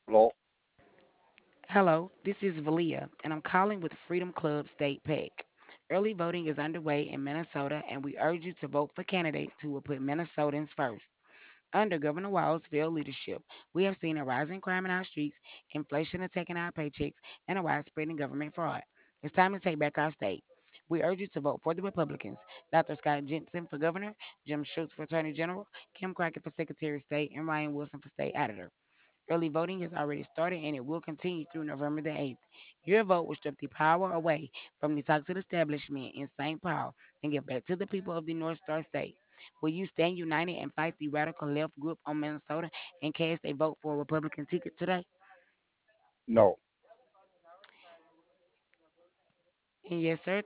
Hello. Hello, this is Valia, and I'm calling with Freedom Club State PAC. Early voting is underway in Minnesota, and we urge you to vote for candidates who will put Minnesotans first. Under Governor Walz's failed leadership, we have seen a rise in crime in our streets, inflation attacking our paychecks, and a widespread in government fraud. It's time to take back our state. We urge you to vote for the Republicans: Dr. Scott Jensen for governor, Jim Schultz for attorney general, Kim Crockett for secretary of state, and Ryan Wilson for state auditor. Early voting has already started and it will continue through November the 8th. Your vote will strip the power away from the toxic establishment in St. Paul and give back to the people of the North Star State. Will you stand united and fight the radical left group on Minnesota and cast a vote for a Republican ticket today? No. And yes, sir.